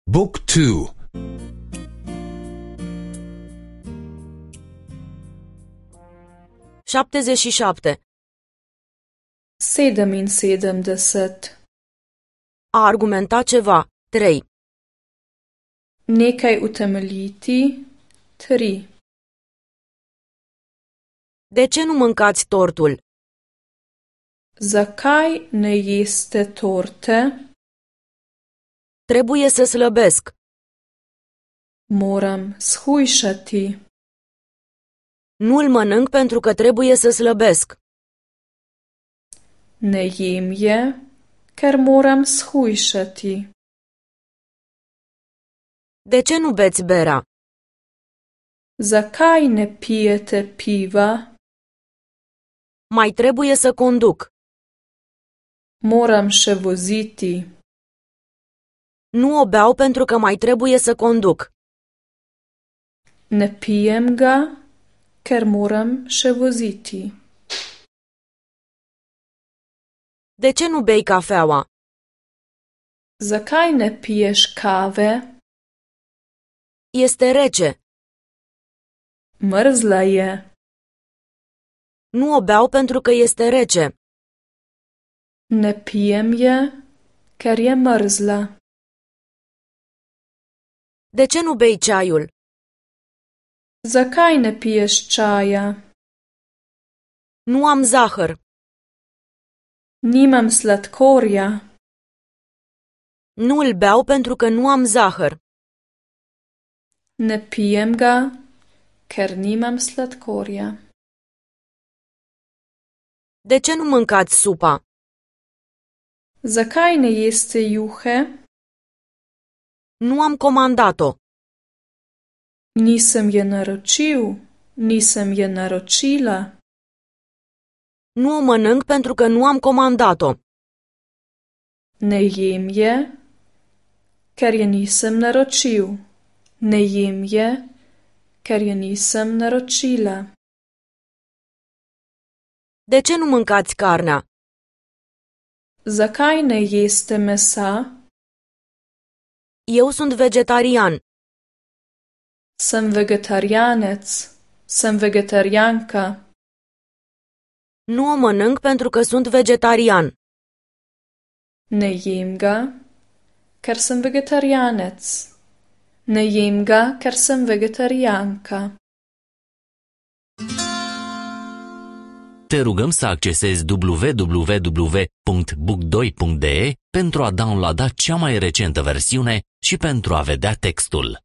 Book 2. 77. 77. A argumenta ceva. 3. Nekaj utemeljiti. 3. De ce nu mâncați tortul? Zakaj ne jeste torte? Trebuie să slăbesc. Moram shujšati. Nu-l mănânc pentru că trebuie să slăbesc. Ne jem je, ker moram shujšati. De ce nu beți berea? Zakaj ne pijete piva? Mai trebuie să conduc. Moram še voziti. Nu o beau pentru că mai trebuie să conduc. Ne pijem ga, ker moram še voziti. De ce nu bei cafeaua? Zakaj ne piješ kave? Este rece. Mrzla je. Nu o beau pentru că este rece. Ne pijem je, ker je mrzla. De ce nu bei ceaiul? Zakaj ne piješ čaja? Nu am zahăr. Nimam sladkorja. Nu îl beau pentru că nu am zahăr. Ne pijem ga, ker nimam sladkorja. De ce nu mâncați supa? Zakaj ne jeste juhe? Nu am comandat-o. Nisem je naročil, nisem je naročila. Nu o mănânc pentru că nu am comandat-o. Ne jem je, ker je nisem naročil. Ne jem je, ker je nisem naročila. De ce nu mâncați carnea? Zakaj ne jeste mesa? Eu sunt vegetarian. Sem vegetarijanec. Sem vegetarijanka. Nu o mănânc pentru că sunt vegetarian. Ne jem ga, ker sem vegetarijanec. Ne jem ga, ker sem vegetarijanka. Te rugăm să accesezi www.book2.de pentru a downloada cea mai recentă versiune și pentru a vedea textul.